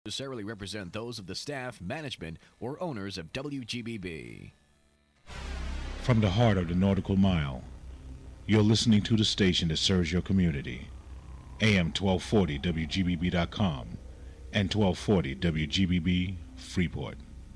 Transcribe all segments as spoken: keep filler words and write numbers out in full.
necessarily represent those of the staff, management, or owners of W G B B. From the heart of the Nautical Mile, you're listening to the station that serves your community. A M twelve forty W G B B dot com and twelve forty W G B B Freeport.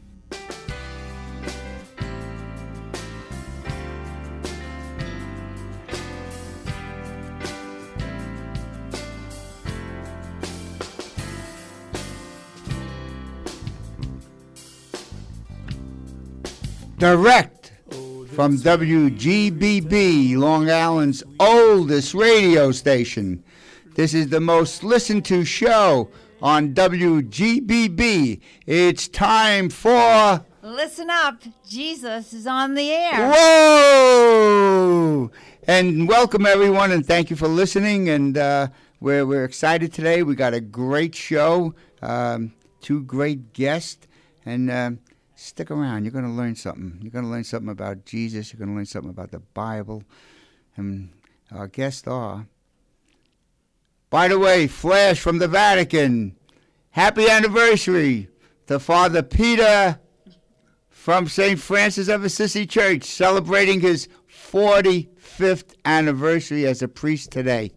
Direct from W G B B, Long Island's oldest radio station. This is the most listened to show on W G B B. It's time for... Listen up, Jesus is on the air. Whoa! And welcome everyone, and thank you for listening. And uh, we're, we're excited today. We got a great show, um, two great guests, and... Uh, Stick around. You're going to learn something. You're going to learn something about Jesus. You're going to learn something about the Bible. And our guests are... By the way, flash from the Vatican. Happy anniversary to Father Peter from Saint Francis of Assisi Church, celebrating his forty-fifth anniversary as a priest today.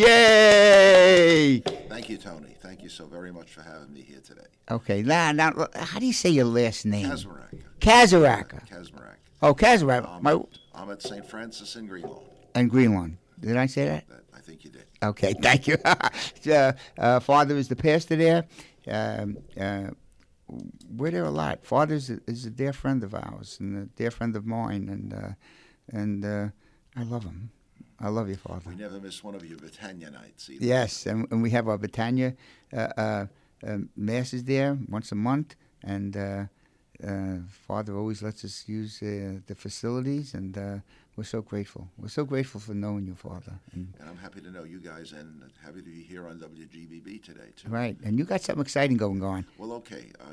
Yay! Thank you, Tony. Thank you so very much for having me here today. Okay, now, now, how do you say your last name? Kaczmarek. Kaczmarek. Kaczmarek. Oh, Kaczmarek. Um, My, I'm at Saint Francis in Greenlawn. and Greenlawn. Did I say that? That, I think you did. Okay, thank you. uh, uh, Father is the pastor there. Um, uh, we're there a lot. Father is a, is a dear friend of ours and a dear friend of mine, and uh, and uh, I love him. I love you, Father. We never miss one of your Britannia nights either. Yes, and, and we have our Britannia uh, uh, uh, masses there once a month, and uh, uh, Father always lets us use uh, the facilities, and uh, we're so grateful. We're so grateful for knowing you, Father. And, And I'm happy to know you guys, and happy to be here on W G B B today, too. right, and you got something exciting going on. Well, okay. Uh,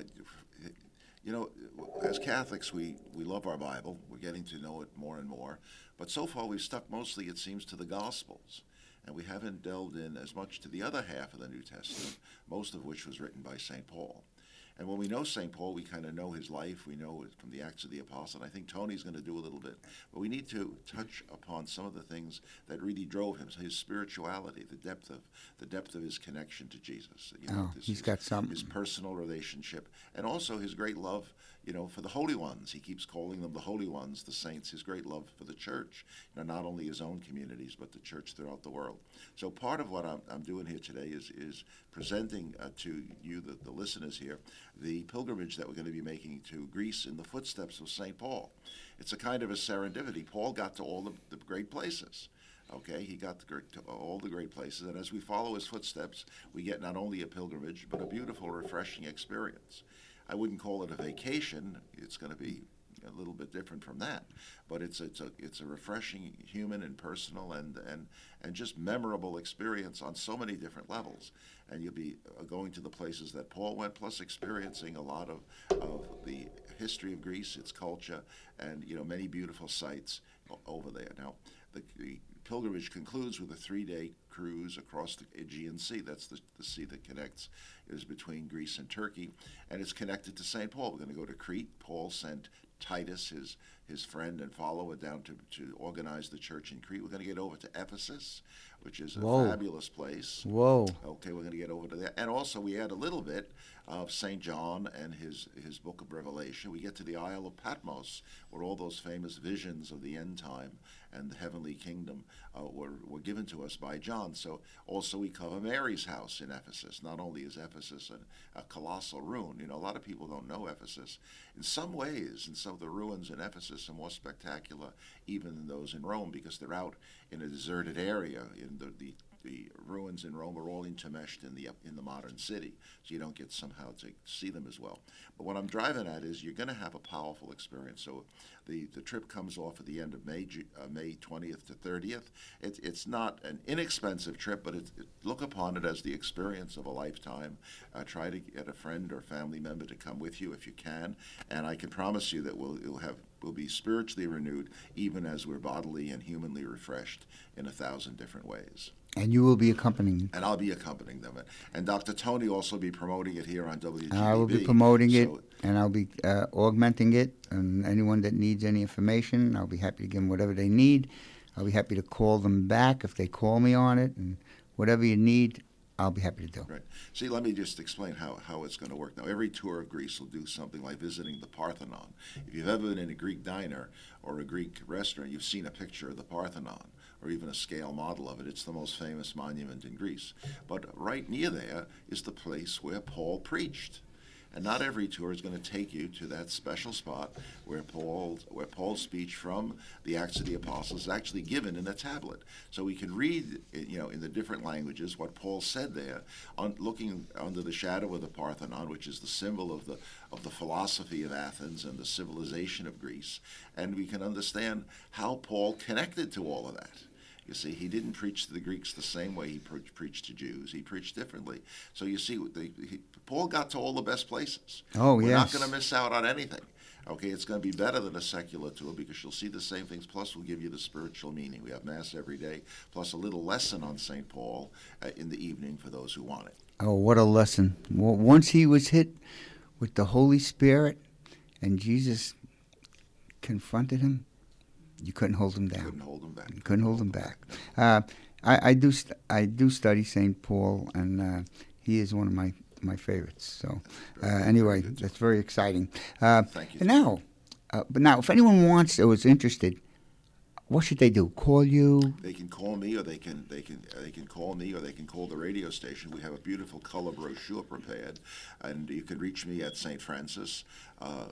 you know, as Catholics, we, we love our Bible. We're getting to know it more and more. But so far, we've stuck mostly, it seems, to the Gospels. And we haven't delved in as much to the other half of the New Testament, most of which was written by Saint Paul. And when we know Saint Paul, we kind of know his life. We know it from the Acts of the Apostle. And I think Tony's going to do a little bit. But we need to touch upon some of the things that really drove him, his spirituality, the depth of the depth of his connection to Jesus. You know, Oh, this- he's his, got something. His personal relationship, and also his great love, you know, for the holy ones. He keeps calling them the holy ones, the saints, his great love for the church, you know, not only his own communities, but the church throughout the world. So part of what I'm, I'm doing here today is, is presenting uh, to you, the, the listeners here, the pilgrimage that we're going to be making to Greece in the footsteps of Saint Paul. It's a kind of a serendipity. Paul got to all the, the great places. Okay, he got the great, to all the great places, and as we follow his footsteps, we get not only a pilgrimage, but a beautiful, refreshing experience. I wouldn't call it a vacation. It's going to be a little bit different from that, but it's it's a it's a refreshing, human and personal, and and and just memorable experience on so many different levels. And you'll be going to the places that Paul went, plus experiencing a lot of of the history of Greece, its culture, and you know many beautiful sights over there. Now, the, the pilgrimage concludes with a three-day cruise across the Aegean Sea. That's the, the sea that connects, is between Greece and Turkey, and it's connected to Saint Paul. We're going to go to Crete. Paul sent Titus, his his friend and follower, down to, to organize the church in Crete. We're going to get over to Ephesus, which is a Whoa. fabulous place. Whoa. Okay, we're going to get over to that. And also we add a little bit of Saint John and his, his book of Revelation. We get to the Isle of Patmos, where all those famous visions of the end time and the heavenly kingdom uh, were, were given to us by John. So also we cover Mary's house in Ephesus. Not only is Ephesus a, a colossal ruin, you know, a lot of people don't know Ephesus. In some ways, and some of the ruins in Ephesus are more spectacular even than those in Rome, because they're out in a deserted area. In the, the the ruins in Rome are all intermeshed in the in the modern city, so you don't get somehow to see them as well. But what I'm driving at is you're going to have a powerful experience. So The the trip comes off at the end of May, Ju- uh, May twentieth to thirtieth. It, it's not an inexpensive trip, but it, it, look upon it as the experience of a lifetime. Uh, try to get a friend or family member to come with you if you can, and I can promise you that we'll you'll have we'll be spiritually renewed, even as we're bodily and humanly refreshed in a thousand different ways. And you will be accompanying. And I'll be accompanying them. And Doctor Tony will also be promoting it here on W G B B. I will be promoting it, So- and I'll be uh, augmenting it. And anyone that needs any information, I'll be happy to give them whatever they need. I'll be happy to call them back if they call me on it. And whatever you need, I'll be happy to do. Right. See, let me just explain how, how it's going to work. Now, every tour of Greece will do something like visiting the Parthenon. If you've ever been in a Greek diner or a Greek restaurant, you've seen a picture of the Parthenon or even a scale model of it. It's the most famous monument in Greece. But right near there is the place where Paul preached. And not every tour is going to take you to that special spot where Paul, where Paul's speech from the Acts of the Apostles is actually given in a tablet. So we can read, you know, in the different languages what Paul said there, on, looking under the shadow of the Parthenon, which is the symbol of the of the philosophy of Athens and the civilization of Greece, and we can understand how Paul connected to all of that. You see, he didn't preach to the Greeks the same way he pre- preached to Jews. He preached differently. So you see, the, he, Paul got to all the best places. Oh, We're yes. not going to miss out on anything. Okay, it's going to be better than a secular tour because you'll see the same things, plus we'll give you the spiritual meaning. We have Mass every day, plus a little lesson on Saint Paul uh, in the evening for those who want it. Oh, what a lesson. Well, once he was hit with the Holy Spirit and Jesus confronted him, you couldn't hold him down. Couldn't hold him back. You couldn't hold him back. Uh, I, I do st- I do study Saint Paul, and uh, he is one of my, my favorites. So uh, anyway, that's very exciting. Uh, Thank you. And now, uh, but now, if anyone wants or is interested, what should they do? Call you? They can call me, or they can they can they can call me, or they can call the radio station. We have a beautiful color brochure prepared, and you can reach me at Saint Francis. Uh,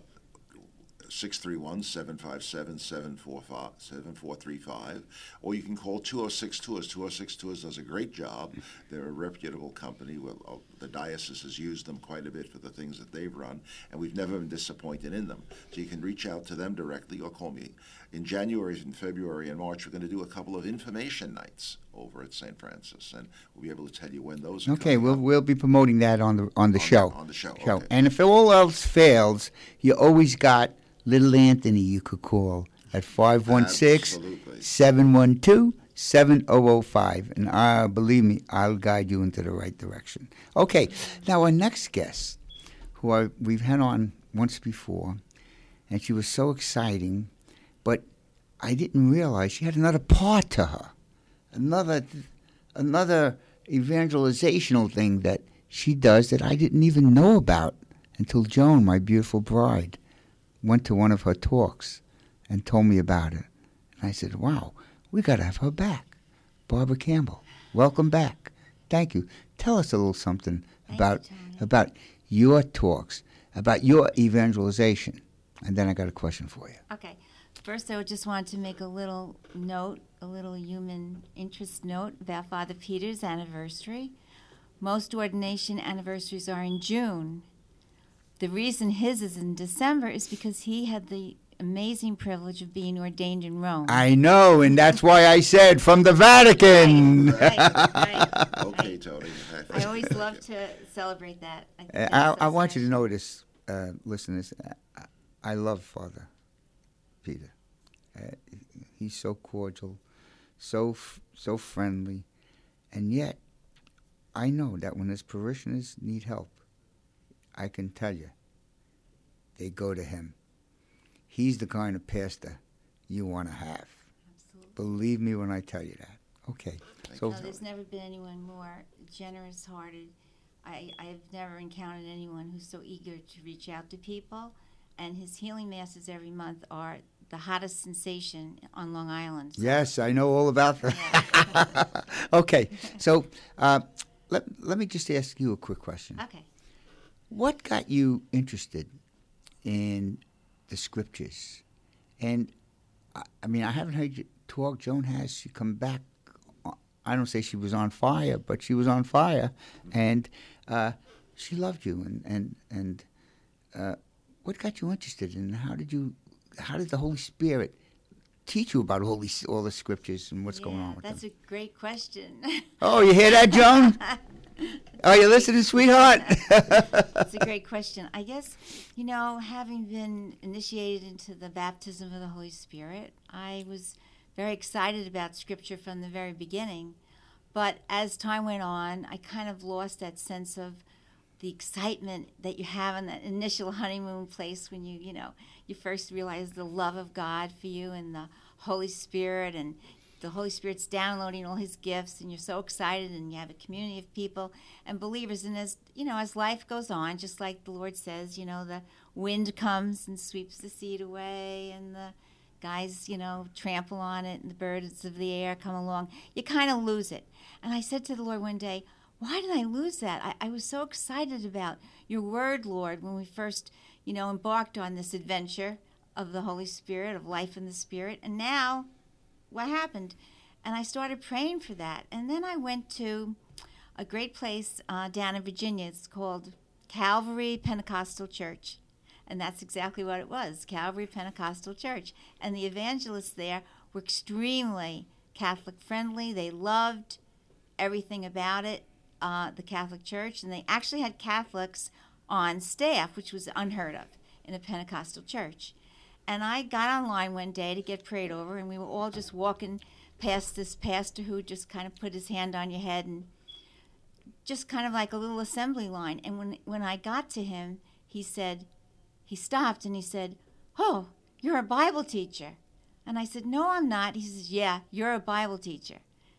six three one, seven five seven, seven four three five, or you can call two oh six Tours. two oh six Tours does a great job. They're a reputable company. Well, uh, the diocese has used them quite a bit for the things that they've run, and we've never been disappointed in them. So you can reach out to them directly or call me. In January, and February, and March, we're going to do a couple of information nights over at Saint Francis, and we'll be able to tell you when those are Okay, coming we'll up. we'll be promoting that on the on the On the- show. on the show, okay. And if all else fails, you always got little Anthony you could call at five one six, Absolutely. seven one two, seven oh oh five. And uh, believe me, I'll guide you into the right direction. Okay, now our next guest, who I, we've had on once before, and she was so exciting, but I didn't realize she had another part to her, another another evangelizational thing that she does that I didn't even know about until Joan, my beautiful bride, went to one of her talks and told me about it. And I said, wow, we got to have her back. Barbara Campbell, welcome back. Thank you. Tell us a little something Thank about you, Tony. about your talks, about your evangelization. And then I got a question for you. Okay. First, I just wanted to make a little note, a little human interest note about Father Peter's anniversary. Most ordination anniversaries are in June. The reason his is in December is because he had the amazing privilege of being ordained in Rome. I know, and that's why I said from the Vatican. Right, right, Okay, right. Tony. I always love to celebrate that. I, think Uh, that's I, so I want you to special. know this, uh, listeners. I, I love Father Peter. Uh, he's so cordial, so f- so friendly, and yet I know that when his parishioners need help, I can tell you, they go to him. He's the kind of pastor you want to have. Absolutely. Believe me when I tell you that. Okay, so No, there's never been anyone more generous-hearted. I, I've never encountered anyone who's so eager to reach out to people. And his healing masses every month are the hottest sensation on Long Island. So, yes, I know all about that. Okay, so uh, let let me just ask you a quick question. Okay. What got you interested in the scriptures? And I, I mean, I haven't heard you talk. Joan has. She come back. I don't say she was on fire, but she was on fire, and uh, she loved you. And and and uh, what got you interested, and how did you how did the Holy Spirit teach you about Holy all the scriptures and what's Yeah, going on with that's them? a great question. Oh, you hear that, Joan? Oh, you listening, sweetheart? That's a great question. I guess, you know, having been initiated into the baptism of the Holy Spirit, I was very excited about Scripture from the very beginning. But as time went on, I kind of lost that sense of the excitement that you have in that initial honeymoon place when you, you know, you first realize the love of God for you and the Holy Spirit, and the Holy Spirit's downloading all his gifts, and you're so excited, and you have a community of people and believers. And as, you know, as life goes on, just like the Lord says, you know, the wind comes and sweeps the seed away, and the guys, you know, trample on it, and the birds of the air come along. You kind of lose it. And I said to the Lord one day, why did I lose that? I, I was so excited about your word, Lord, when we first, you know, embarked on this adventure of the Holy Spirit, of life in the Spirit. And now, what happened? And I started praying for that. And then I went to a great place uh, down in Virginia. It's called Calvary Pentecostal Church. And that's exactly what it was, Calvary Pentecostal Church. And the evangelists there were extremely Catholic friendly. They loved everything about it, uh, the Catholic Church. And they actually had Catholics on staff, which was unheard of in a Pentecostal church. And I got online one day to get prayed over, and we were all just walking past this pastor who just kind of put his hand on your head, and just kind of like a little assembly line. And when when I got to him, he said, he stopped and he said, "Oh, you're a Bible teacher." And I said, "No, I'm not." He says, "Yeah, you're a Bible teacher."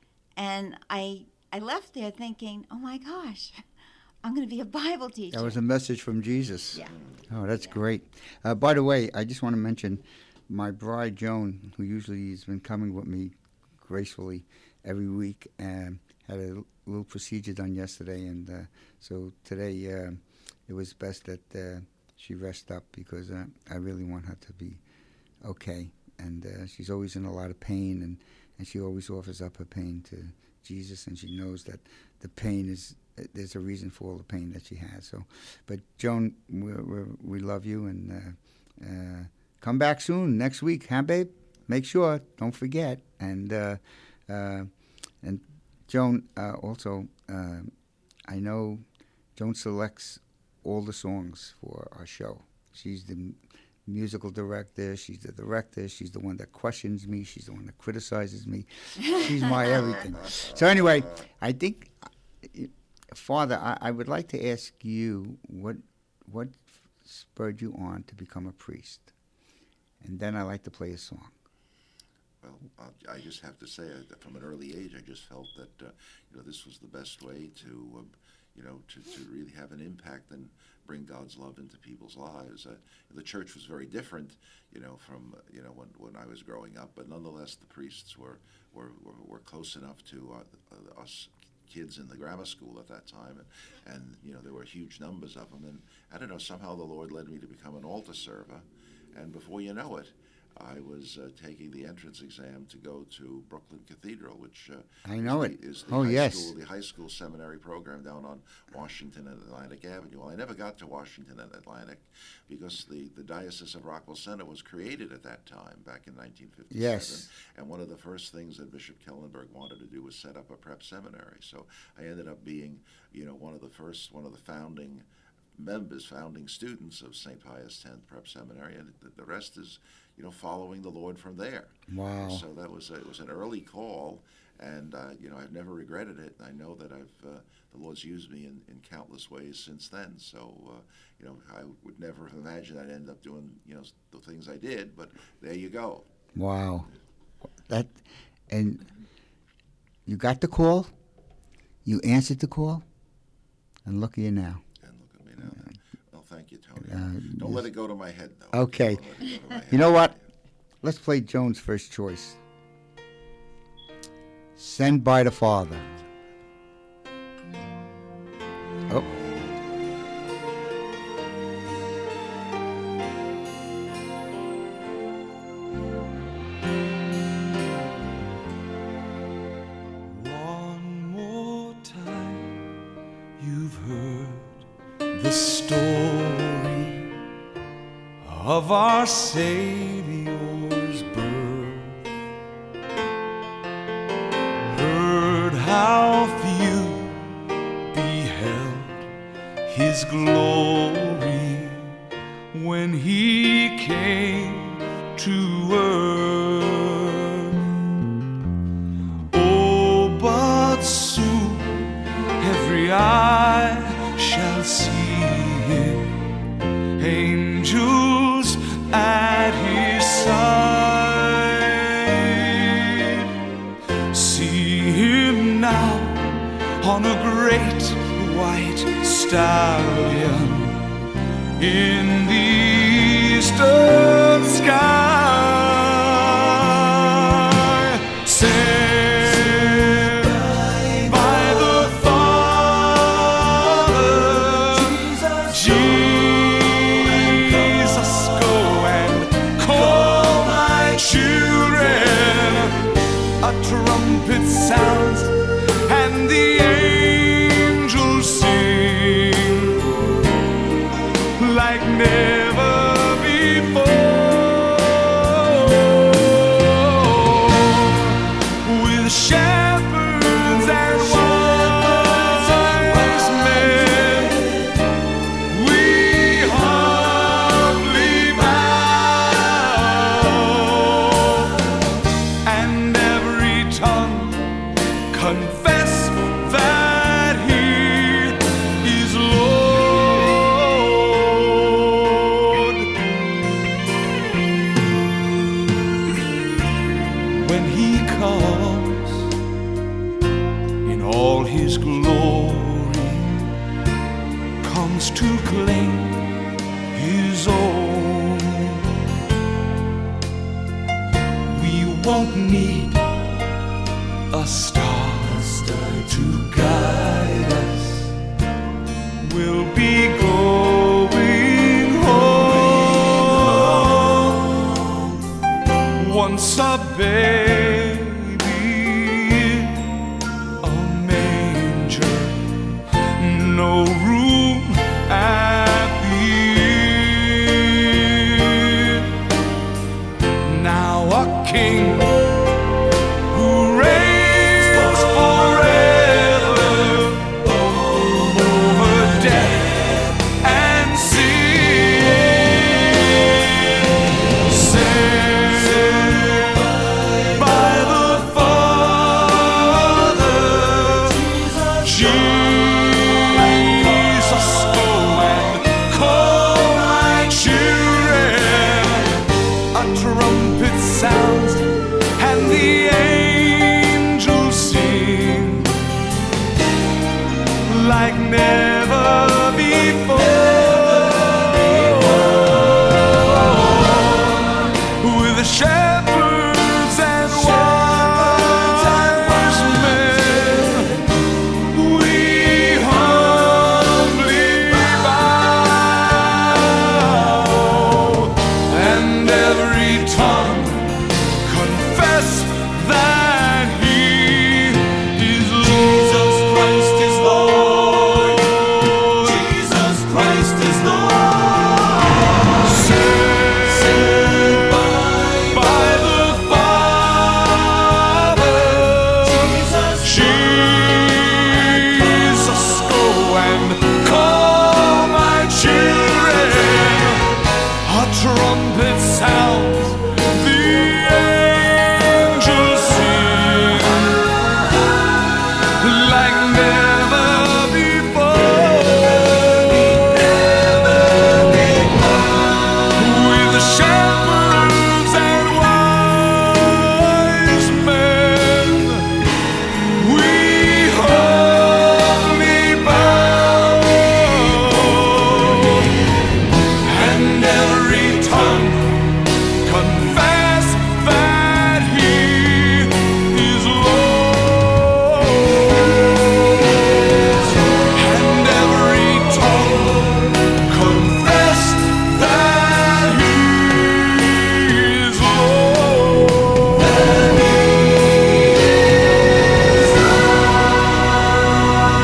And I I left there thinking, oh my gosh, I'm going to be a Bible teacher. That was a message from Jesus. Yeah. Oh, that's Yeah. great. Uh, by the way, I just want to mention my bride, Joan, who usually has been coming with me gracefully every week, um, had a l- little procedure done yesterday. And uh, so today uh, it was best that uh, she rest up, because uh, I really want her to be okay. And uh, she's always in a lot of pain, and, and she always offers up her pain to Jesus, and she knows that the pain is, there's a reason for all the pain that she has. So, but Joan, we're, we're, we love you, and uh, uh, come back soon next week, huh, babe? Make sure, don't forget. And uh, uh, and Joan, uh, also, uh, I know Joan selects all the songs for our show. She's the m- musical director. She's the director. She's the one that questions me. She's the one that criticizes me. She's my everything. So anyway, I think, uh, Father, I, I would like to ask you what what spurred you on to become a priest, and then I like to play a song. Well, uh, I just have to say uh, that from an early age, I just felt that uh, you know this was the best way to, uh, you know, to, to really have an impact and bring God's love into people's lives. Uh, the church was very different, you know, from uh, you know when, when I was growing up, but nonetheless, the priests were were, were, were close enough to uh, uh, us kids in the grammar school at that time, and, and you know there were huge numbers of them. And I don't know, somehow the Lord led me to become an altar server, and before you know it, I was uh, taking the entrance exam to go to Brooklyn Cathedral, which uh, I know is it. the, is the Oh, high yes. school, the high school seminary program down on Washington and Atlantic Avenue. Well, I never got to Washington and Atlantic because the, the Diocese of Rockwell Center was created at that time, back in nineteen fifty-seven. Yes. And one of the first things that Bishop Kellenberg wanted to do was set up a prep seminary. So I ended up being, you know, one of the first, one of the founding members, founding students of Saint Pius X Prep Seminary, and the, the rest is, you know, following the Lord from there. Wow. So that was a, it was an early call, and uh, you know I've never regretted it. I know that I've uh, the Lord's used me in, in countless ways since then. So uh, you know I would never have imagined I'd end up doing you know the things I did, but there you go. Wow. That, and you got the call, you answered the call, and look at you now. And look at me now. Well, thank you, Tony. Uh, Don't yes. let it go to my head, though. Okay. Don't let it go to my head. You know what? Let's play Joan's first choice. Send by the Father. Oh. One more time, you've heard the story of our Savior's birth, heard how few beheld his glory when he came to earth. Oh, but soon every eye shall see him, angels at his side. See him now on a great white stallion in the eastern sky, sent by the Father. Jesus, go and call my children. A trumpet sounds and the angels sing like never before, with shepherds and wise men, we humbly bow, and every tongue confess that he is Lord. When he comes in all his glory, comes to claim his own, we won't need a star to guide us. We'll be going home. Once a baby in a manger, no room at the inn. Now a king who reigns forever over death and sin, sent by the Father. Jesus, go and call my children. A trumpet sounds and the angels sing like never before, with the shepherds and wise men, we humbly bow, and every tongue confess that he is Lord. Jesus Christ is Lord. Jesus Christ is Lord. Sent by the Father. Jesus, go and call my children. A trumpet sounds, the angels sing like never before, with the shepherds and wise men, we humbly bow, and every tongue confess that he is Lord, and every tongue confess that he is Lord.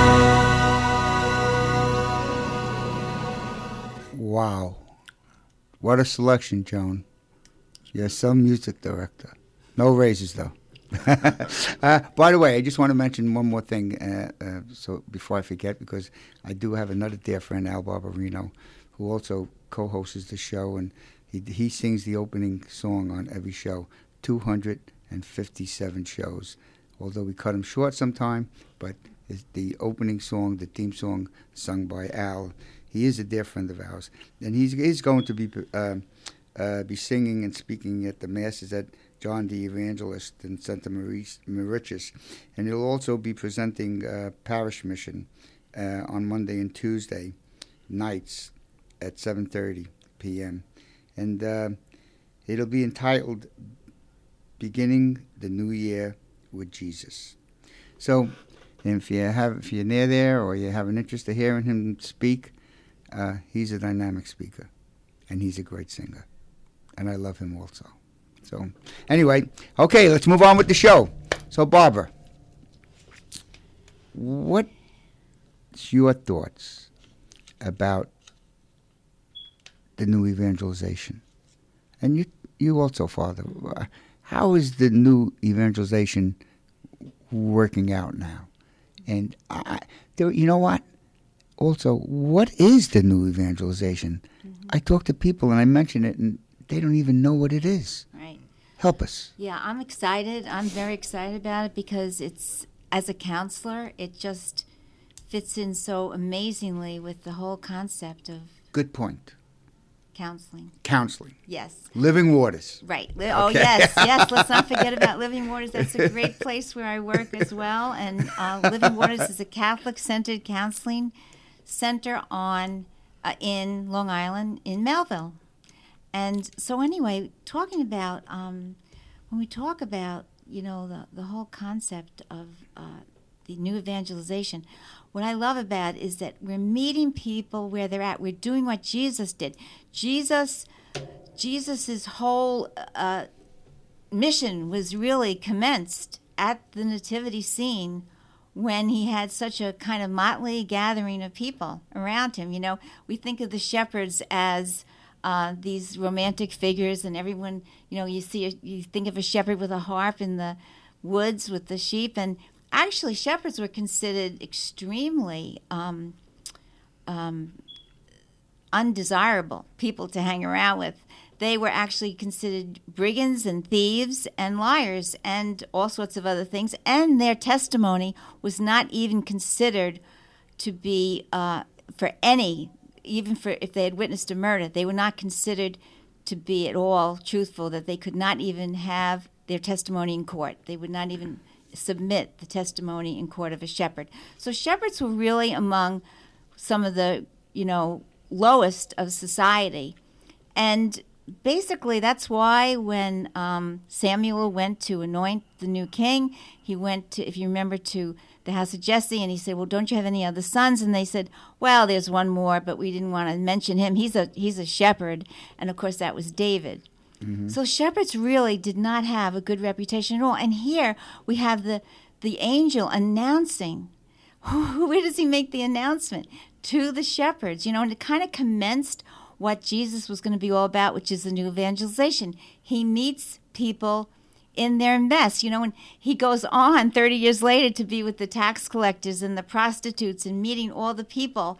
Wow. What a selection, Joan. You're some music director. No raises, though. uh, by the way, I just want to mention one more thing uh, uh, so before I forget, because I do have another dear friend, Al Barbarino, who also co-hosts the show, and he, he sings the opening song on every show, two hundred fifty-seven shows. Although we cut him short sometime, but it's the opening song, the theme song, sung by Al. He is a dear friend of ours, and he's he's going to be uh, uh, be singing and speaking at the masses at John the Evangelist in Santa Mauritius, and he'll also be presenting uh, Parish Mission uh, on Monday and Tuesday nights at seven thirty p.m. and uh, it'll be entitled "Beginning the New Year with Jesus." So, if you have if you're near there or you have an interest in hearing him speak, uh, he's a dynamic speaker, and he's a great singer, and I love him also. So, anyway, okay, let's move on with the show. So, Barbara, what's your thoughts about the new evangelization? And you, you also, Father, how is the new evangelization working out now? And I, there, you know what? Also, what is the new evangelization? Mm-hmm. I talk to people and I mention it, and they don't even know what it is. Right. Help us. Yeah, I'm excited. I'm very excited about it because it's, as a counselor, it just fits in so amazingly with the whole concept of Good point. counseling. Counseling. Yes. Living Waters. Right. Li- Oh, Okay. yes, yes. Let's not forget about Living Waters. That's a great place where I work as well. And uh, Living Waters is a Catholic-centered counseling center on uh, in Long Island, in Melville. And so anyway, talking about, um, when we talk about, you know, the, the whole concept of uh, the new evangelization, what I love about it is that we're meeting people where they're at. We're doing what Jesus did. Jesus, Jesus's whole uh, mission was really commenced at the nativity scene when he had such a kind of motley gathering of people around him. You know, we think of the shepherds as uh, these romantic figures, and everyone, you know, you see, a, you think of a shepherd with a harp in the woods with the sheep, and actually shepherds were considered extremely um, um, undesirable people to hang around with. They were actually considered brigands and thieves and liars and all sorts of other things, and their testimony was not even considered to be uh, for any, even for if they had witnessed a murder, they were not considered to be at all truthful, that they could not even have their testimony in court. They would not even submit the testimony in court of a shepherd. So shepherds were really among some of the, you know, lowest of society. And basically that's why when um, Samuel went to anoint the new king, he went to, if you remember, to the house of Jesse, and he said, well, don't you have any other sons? And they said, well, there's one more, but we didn't want to mention him. He's a he's a shepherd. And of course that was David. Mm-hmm. So shepherds really did not have a good reputation at all. And here we have the the angel announcing. Where does he make the announcement? To the shepherds, you know, and it kind of commenced what Jesus was going to be all about, which is the new evangelization. He meets people in their mess, you know, and he goes on thirty years later to be with the tax collectors and the prostitutes and meeting all the people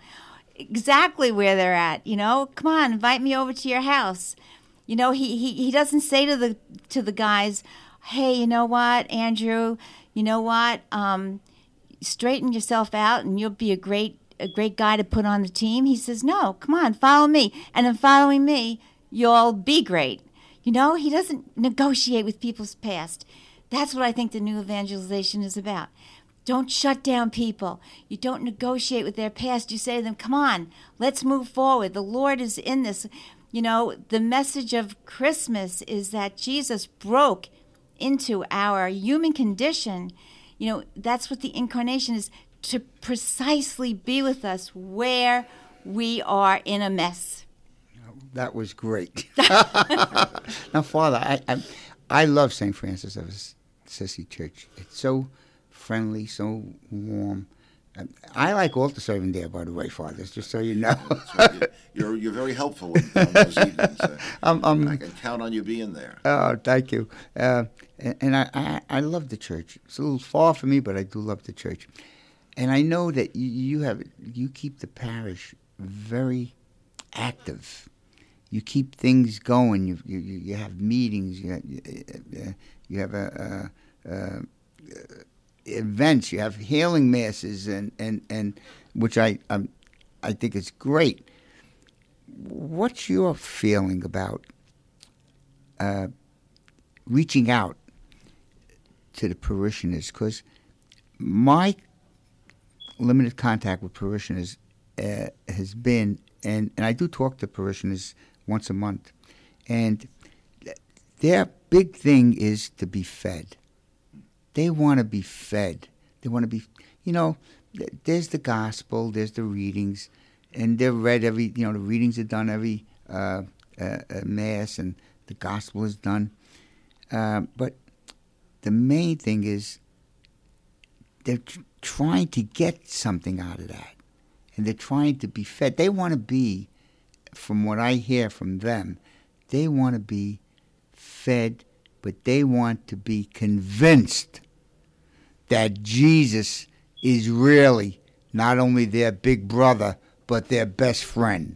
exactly where they're at, you know. Come on, invite me over to your house. You know, he, he, he doesn't say to the to the guys, hey, you know what, Andrew, you know what, um, straighten yourself out and you'll be a great a great guy to put on the team. He says, no, come on, follow me. And in following me, you'll be great. You know, he doesn't negotiate with people's past. That's what I think the new evangelization is about. Don't shut down people. You don't negotiate with their past. You say to them, come on, let's move forward. The Lord is in this. You know, the message of Christmas is that Jesus broke into our human condition. You know, that's what the incarnation is, to precisely be with us where we are in a mess. That was great. Now, Father, I, I I love Saint Francis of Assisi Church. It's so friendly, so warm. Um, I like altar serving there, by the way, Father, just so you know. That's right. You're you're very helpful with, on those evenings. Uh, Um, um, I can count on you being there. Oh, thank you. Uh, and and I, I, I love the church. It's a little far from me, but I do love the church. And I know that you, you have you keep the parish very active. You keep things going. You you, you have meetings. You have, you, you have a, a, a, events. You have healing masses, and, and, and which I um, I think is great. What's your feeling about uh, reaching out to the parishioners? Because my limited contact with parishioners uh, has been, and, and I do talk to parishioners once a month, and their big thing is to be fed. They want to be fed. They want to be, you know, th- there's the gospel, there's the readings, and they're read every, you know, the readings are done every uh, uh, uh, Mass, and the gospel is done. Uh, but the main thing is they're tr- trying to get something out of that, and they're trying to be fed. They want to be, from what I hear from them, they want to be fed, but they want to be convinced that Jesus is really not only their big brother, but their best friend.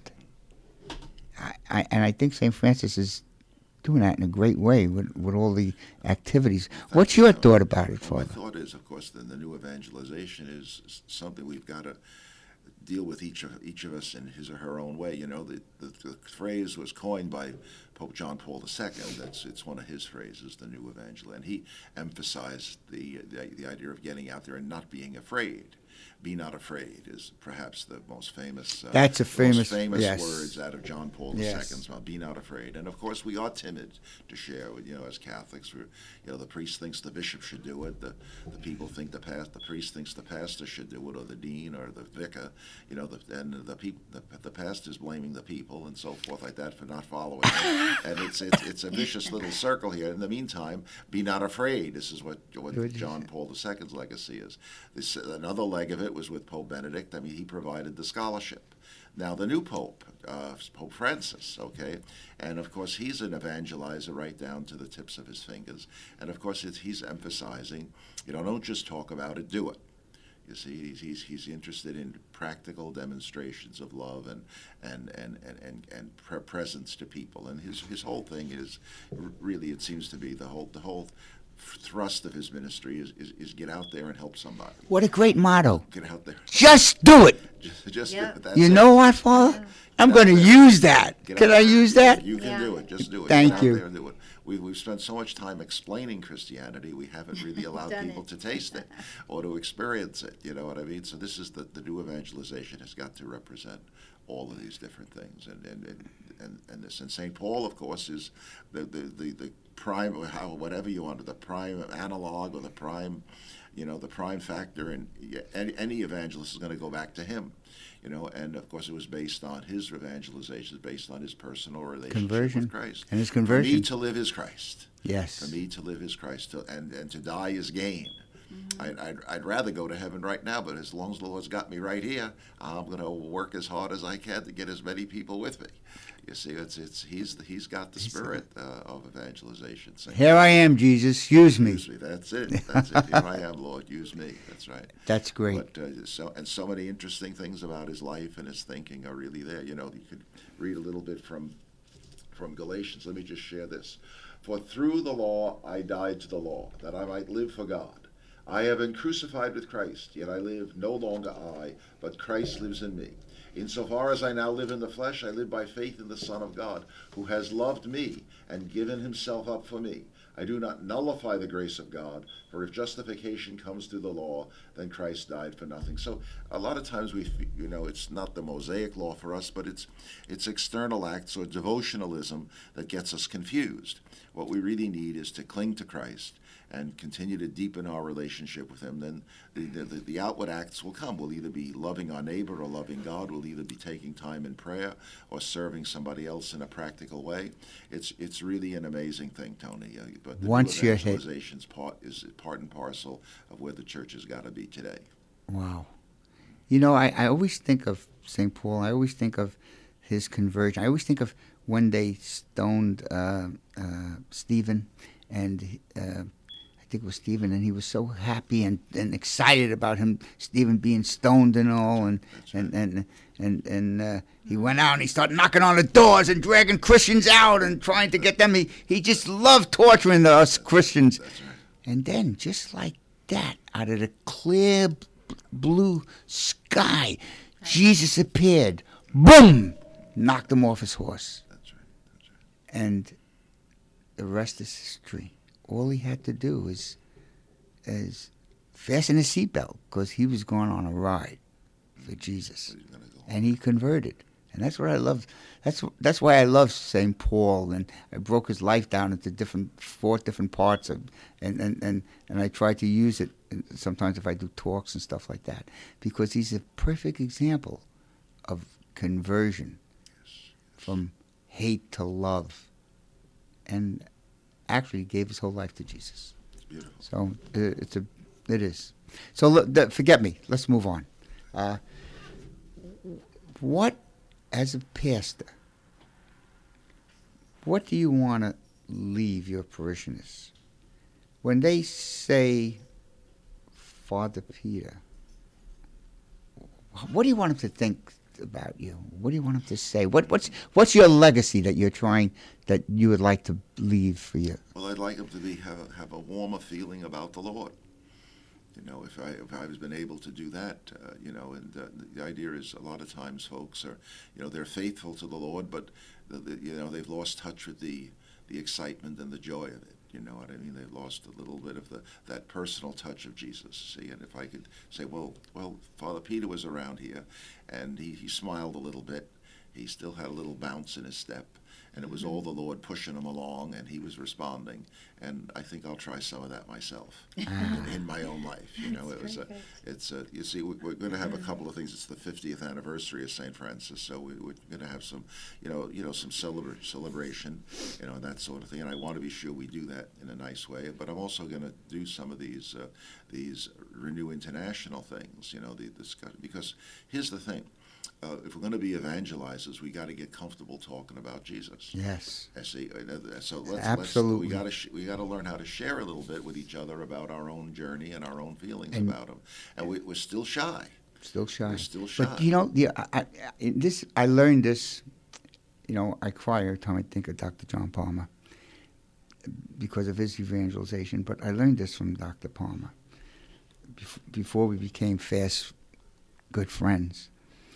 I, I, and I think Saint Francis is doing that in a great way with, with all the activities. What's your thought about it, Well, my Father? thought is, of course, then the new evangelization is s- something we've got to deal with each of each of us in his or her own way. You know, the, the, the phrase was coined by Pope John Paul the Second. That's it's one of his phrases, the new evangel, and he emphasized the, the the idea of getting out there and not being afraid. Be not afraid is perhaps the most famous. Uh, That's a the most famous- famous yes. words out of John Paul the Yes. Second's mouth. Be not afraid, and of course we are timid to share. With, you know, as Catholics, we're, you know, the priest thinks the bishop should do it. The the people think the past. The priest thinks the pastor should do it, or the dean, or the vicar. You know, the, and the people, the, the pastor's blaming the people, and so forth like that for not following it. And it's it's it's a vicious little circle here. In the meantime, be not afraid. This is what what Good. John Paul the Second's legacy is. This another leg of it was with Pope Benedict. I mean, he provided the scholarship. Now, the new Pope, uh, Pope Francis, okay, and of course he's an evangelizer right down to the tips of his fingers. And of course it's, he's emphasizing, you know, don't just talk about it, do it. You see, he's, he's, he's interested in practical demonstrations of love and and and and and, and pre- presence to people. And his his whole thing is r- really, it seems to be the whole the whole thrust of his ministry is, is, is get out there and help somebody. What a great motto. Get out there. Just do it. Just, just Yeah. that's You it. know what, Father? I'm Get going out to there. use that. Get Can out I there. use that? You can Yeah. do it. Just do it. Thank Get out you. there and do it. We, we've spent so much time explaining Christianity, we haven't really allowed Done people it. to taste it or to experience it. You know what I mean? So this is the, the new evangelization has got to represent all of these different things. And and, and, and, and this. And Saint Paul, of course, is the, the, the, the prime, or how, whatever you want, the prime analog or the prime, you know, the prime factor. And any, any evangelist is going to go back to him. You know, and of course it was based on his evangelization, based on his personal relationship Conversion. with Christ. And his For conversion. me to live is Christ. Yes. For me to live is Christ, to, and, and to die is gain. I'd, I'd, I'd rather go to heaven right now, but as long as the Lord's got me right here, I'm going to work as hard as I can to get as many people with me. You see, it's it's he's he's got the spirit uh, of evangelization. Saying, Here I am, Jesus. Use me. Use me. That's it. That's it. Here I am, Lord. Use me. That's right. That's great. But uh, so and so many interesting things about his life and his thinking are really there. You know, you could read a little bit from from Galatians. Let me just share this. For through the law I died to the law, that I might live for God. I have been crucified with Christ, yet I live no longer I, but Christ lives in me. Insofar as I now live in the flesh, I live by faith in the Son of God, who has loved me and given himself up for me. I do not nullify the grace of God, for if justification comes through the law, then Christ died for nothing. So a lot of times we, you know, it's not the Mosaic law for us, but it's it's external acts or devotionalism that gets us confused. What we really need is to cling to Christ and continue to deepen our relationship with him. Then the, the, the outward acts will come. We'll either be loving our neighbor or loving God. We'll either be taking time in prayer or serving somebody else in a practical way. It's it's really an amazing thing, Tony. Uh, but the Once new you're hit- evangelization's part is part and parcel of where the church has got to be today. Wow. You know, I, I always think of Saint Paul. I always think of his conversion. I always think of when they stoned uh, uh, Stephen, and uh, I think it was Stephen, and he was so happy and, and excited about him, Stephen being stoned and all, and and and and, and uh, he went out and he started knocking on the doors and dragging Christians out and trying to get them. He he just loved torturing us Christians. And then, just like that, out of the clear b- blue sky, Jesus appeared. Boom! Knocked him off his horse. That's right. That's right. And the rest is history. All he had to do is, is fasten his seatbelt, because he was going on a ride for Jesus. He's gonna go. And he converted. And that's what I love. That's that's why I love Saint Paul. And I broke his life down into different, four different parts. Of, and, and, and, and I try to use it sometimes if I do talks and stuff like that. Because he's a perfect example of conversion from hate to love. And actually gave his whole life to Jesus. It's beautiful. So uh, it's a, it is. So look, th- forget me. Let's move on. Uh, what, as a pastor, what do you want to leave your parishioners when they say, Father Peter? What do you want them to think about you? What do you want them to say? What, what's what's your legacy that you're trying, that you would like to leave for you? Well, I'd like them to be have a, have a warmer feeling about the Lord. You know, if I if I was been able to do that, uh, you know, and uh, the idea is a lot of times folks are, you know, they're faithful to the Lord, but the, the, you know they've lost touch with the the excitement and the joy of it. You know what I mean? They've lost a little bit of the that personal touch of Jesus. See, and if I could say, well, well, Father Peter was around here, and he, he smiled a little bit. He still had a little bounce in his step. And it was all the Lord pushing him along, and he was responding. And I think I'll try some of that myself in, in my own life. You know, it was a, it's a, you see, we- we're going to have a couple of things. It's the fiftieth anniversary of Saint Francis, so we, we're going to have some, you know, you know, some celebra- celebration, you know, and that sort of thing. And I want to be sure we do that in a nice way. But I'm also going to do some of these, uh, these Renew International things. You know, the discussion, because here's the thing. Uh, if we're going to be evangelizers, we got to get comfortable talking about Jesus. Yes. I see. Uh, So let's, Absolutely. let's we got to sh- we got to learn how to share a little bit with each other about our own journey and our own feelings And- about him. And we, we're still shy. Still shy. We're still shy. But you know, yeah, I, I, in this I learned this. You know, I cry every time I think of Doctor John Palmer because of his evangelization. But I learned this from Doctor Palmer bef- before we became fast, good friends.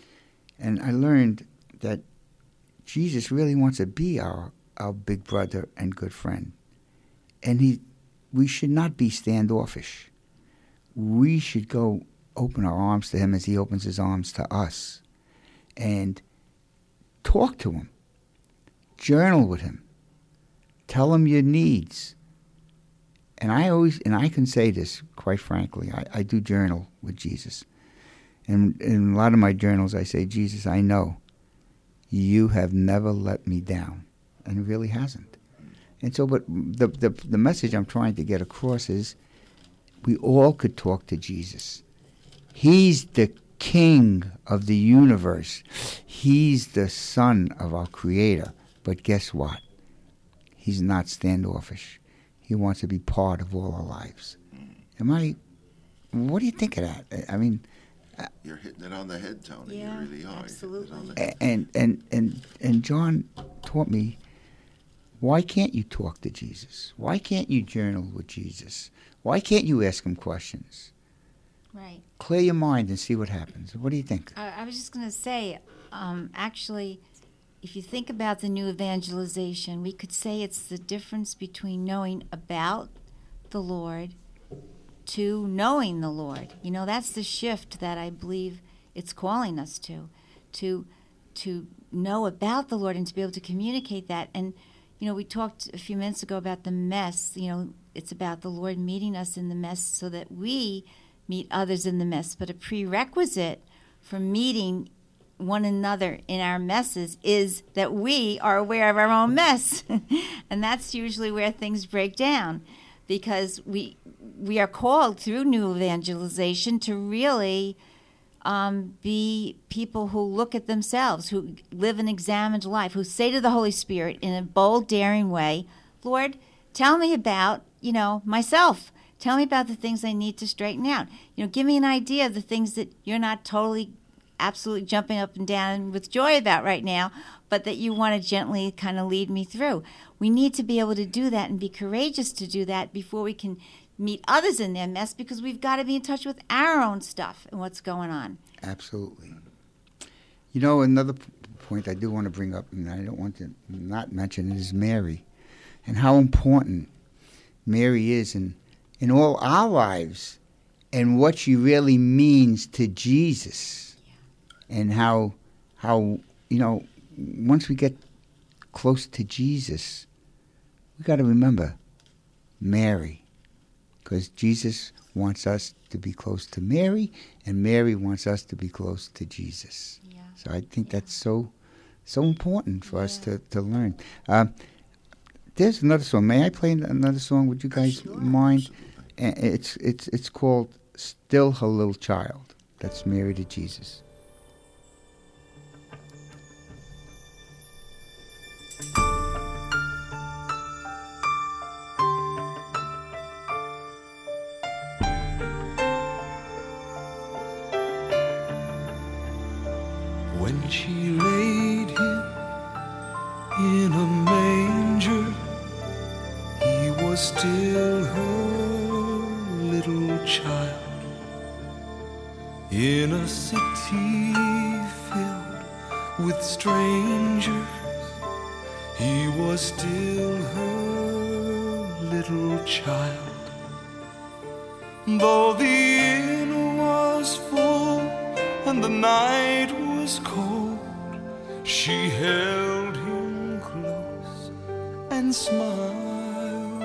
And I learned that Jesus really wants to be our, our big brother and good friend. And he, we should not be standoffish. We should go open our arms to him as he opens his arms to us. And talk to him. Journal with him. Tell him your needs. And I always, and I can say this quite frankly, I, I do journal with Jesus. And in a lot of my journals, I say, Jesus, I know you have never let me down. And he really hasn't. And so, but the, the, the message I'm trying to get across is we all could talk to Jesus. He's the King of the universe. He's the Son of our Creator. But guess what? He's not standoffish. He wants to be part of all our lives. Am I, what do you think of that? I mean... You're hitting it on the head, Tony. Yeah, you really are. absolutely. You're hitting it on the head. And, and, and, and John taught me, why can't you talk to Jesus? Why can't you journal with Jesus? Why can't you ask him questions? Right. Clear your mind and see what happens. What do you think? I, I was just going to say, um, actually, if you think about the new evangelization, we could say it's the difference between knowing about the Lord to knowing the Lord. You know, that's the shift that I believe it's calling us to, to, to know about the Lord and to be able to communicate that. And, you know, we talked a few minutes ago about the mess. You know, it's about the Lord meeting us in the mess so that we meet others in the mess. But a prerequisite for meeting one another in our messes is that we are aware of our own mess. And that's usually where things break down, because we we are called through new evangelization to really um, be people who look at themselves, who live an examined life, who say to the Holy Spirit in a bold, daring way, Lord, tell me about, you know, myself. Tell me about the things I need to straighten out. You know, give me an idea of the things that you're not totally, absolutely jumping up and down with joy about right now, but that you want to gently kind of lead me through. We need to be able to do that and be courageous to do that before we can meet others in their mess, because we've got to be in touch with our own stuff and what's going on. Absolutely. You know, another p- point I do want to bring up, and I don't want to not mention it, is Mary, and how important Mary is in, in all our lives, and what she really means to Jesus, yeah. and how, how you know, once we get close to Jesus, we got to remember Mary, because Jesus wants us to be close to Mary, and Mary wants us to be close to Jesus. Yeah. So I think Yeah. that's so so important for us Yeah. to, to learn. Uh, there's another song. May I play another song? Would you guys Sure, mind? absolutely. And it's it's it's called "Still Her Little Child." That's Mary to Jesus. When she laid him in a manger, he was still her little child. In a city filled with strangers, he was still her little child. Though the inn was full and the night was cold, she held him close and smiled.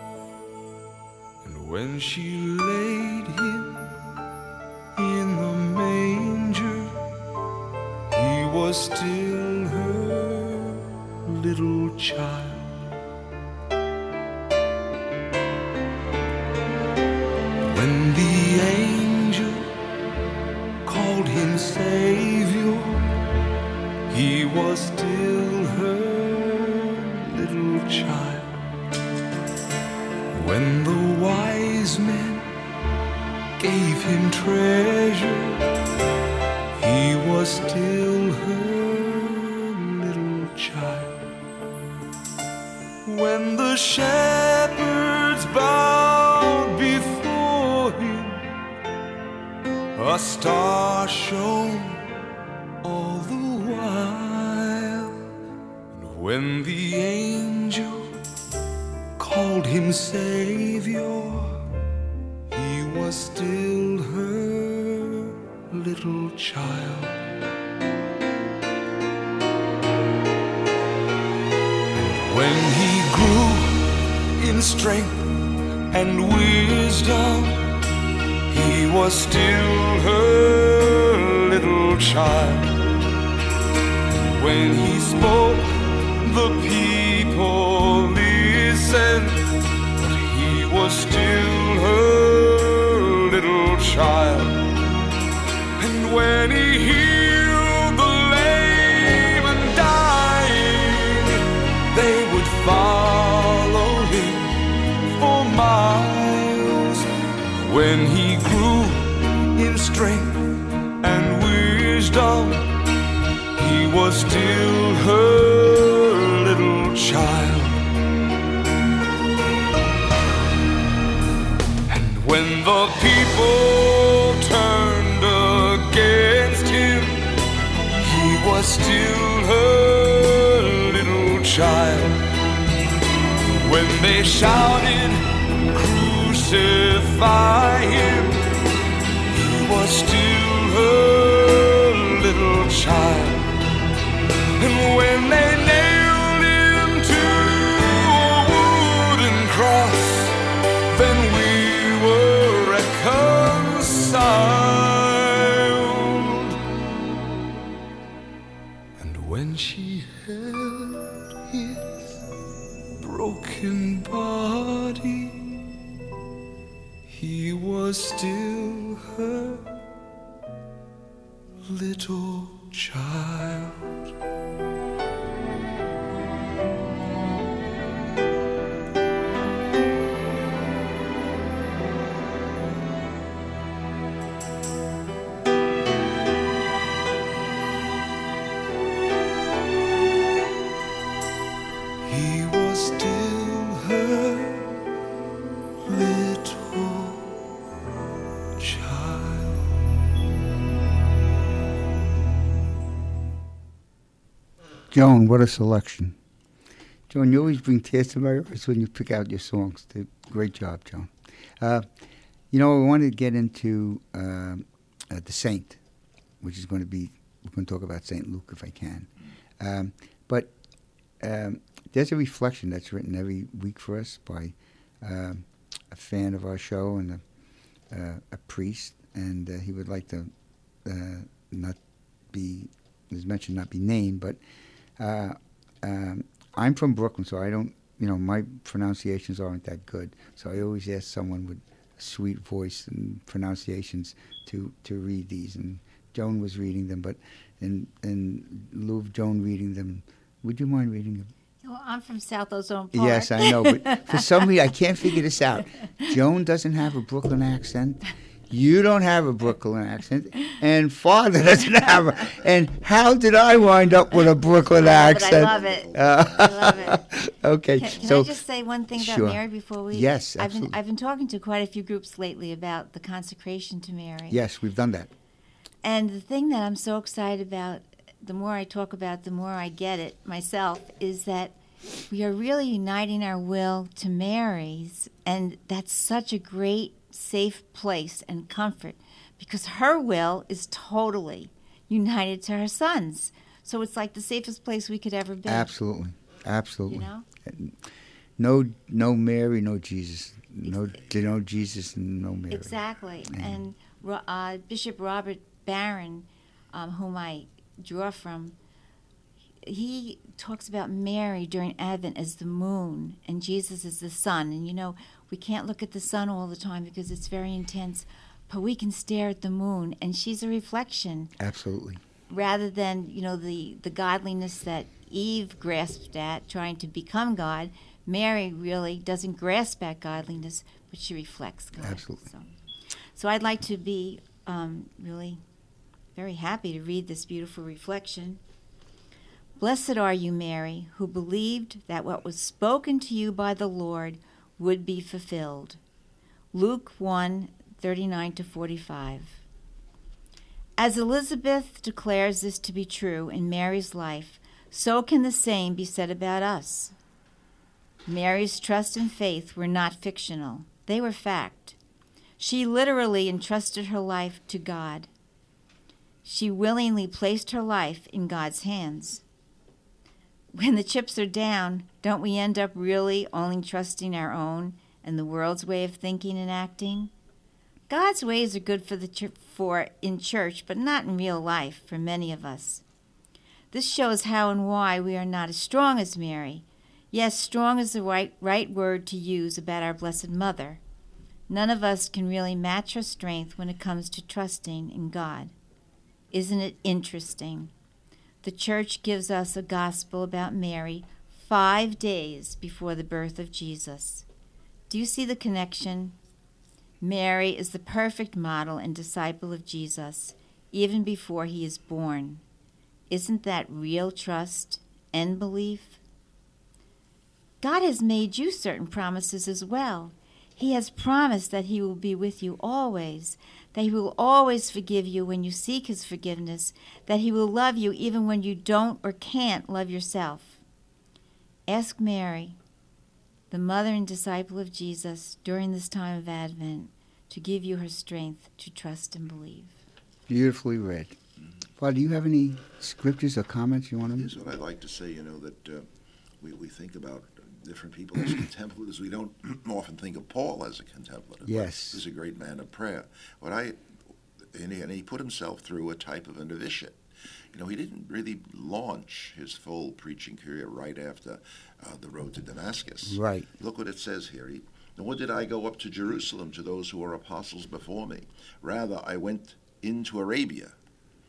And when she laid him in the manger, he was still her little child. When the angel called him Savior, he was still her little child. When the wise men gave him treasure, he was still her little child. When the shepherds bowed before him, a star shone all the while. And when the angel called him Savior, he was still her little child. And when he grew in strength and wisdom, he was still her little child. When he spoke, the people listened, but he was still her little child. And when he healed the lame and dying, they would follow him for miles. When he grew in strength and wisdom, he was still her little child. And when the people turned against him, he was still her little child. When they shouted, "Crucify him," he was still her little child. And when they nailed him to a wooden cross, then we were reconciled. And when she held his broken body, he was still her little child. He was still her little child. Joan, what a selection. Joan, you always bring tears to my eyes when you pick out your songs. Great job, Joan. Uh, you know, I wanted to get into uh, uh, The Saint, which is going to be, we're going to talk about Saint Luke if I can. Um, but um, there's a reflection that's written every week for us by um, a fan of our show and a, uh, a priest, and uh, he would like to uh, not be, as mentioned, not be named, but uh, um, I'm from Brooklyn, so I don't, you know, my pronunciations aren't that good. So I always ask someone with a sweet voice and pronunciations to, to read these. And Joan was reading them, but in, in lieu of Joan reading them, would you mind reading them? Well, I'm from South Ozone Park. Yes, I know, but for some reason, I can't figure this out. Joan doesn't have a Brooklyn accent. You don't have a Brooklyn accent, and Father doesn't have a. And how did I wind up with a Brooklyn I love it, accent? I love it. Uh, I love it. Okay, Can, can so I just say one thing about sure. Mary before we? Yes, I've been absolutely. I've been talking to quite a few groups lately about the consecration to Mary. yes, we've done that. And the thing that I'm so excited about, the more I talk about, it, the more I get it myself, is that we are really uniting our will to Mary's, and that's such a great, safe place and comfort, because her will is totally united to her son's. So it's like the safest place we could ever be. Absolutely, absolutely. You know? No, no Mary, no Jesus. No, no Jesus, and no Mary. Exactly. Yeah. And uh, Bishop Robert Barron, um, whom I draw from, he talks about Mary during Advent as the moon and Jesus as the sun. And, you know, we can't look at the sun all the time because it's very intense, but we can stare at the moon, and she's a reflection. Absolutely. Rather than, you know, the, the godliness that Eve grasped at, trying to become God, Mary really doesn't grasp at godliness, but she reflects God. Absolutely. So, so I'd like to be um, really very happy to read this beautiful reflection. Blessed are you, Mary, who believed that what was spoken to you by the Lord would be fulfilled. Luke one, thirty-nine to forty-five. As Elizabeth declares this to be true in Mary's life, so can the same be said about us. Mary's trust and faith were not fictional. They were fact. She literally entrusted her life to God. She willingly placed her life in God's hands. When the chips are down, don't we end up really only trusting our own and the world's way of thinking and acting? God's ways are good for the ch- for in church, but not in real life for many of us. This shows how and why we are not as strong as Mary. Yes, strong is the right, right word to use about our Blessed Mother. None of us can really match her strength when it comes to trusting in God. Isn't it interesting? The church gives us a gospel about Mary five days before the birth of Jesus. Do you see the connection? Mary is the perfect model and disciple of Jesus, even before he is born. Isn't that real trust and belief? God has made you certain promises as well. He has promised that he will be with you always, that he will always forgive you when you seek his forgiveness, that he will love you even when you don't or can't love yourself. Ask Mary, the mother and disciple of Jesus, during this time of Advent, to give you her strength to trust and believe. Beautifully read. Father, do you have any scriptures or comments you want to Here's what I'd like to say, you know, that uh, we, we think about different people as contemplatives. We don't often think of Paul as a contemplative. Yes. He's a great man of prayer. What I, and he, and he put himself through a type of a novitiate. You know, he didn't really launch his full preaching career right after uh, the road to Damascus. Right. Look what it says here. He, Nor did I go up to Jerusalem to those who were apostles before me. Rather, I went into Arabia,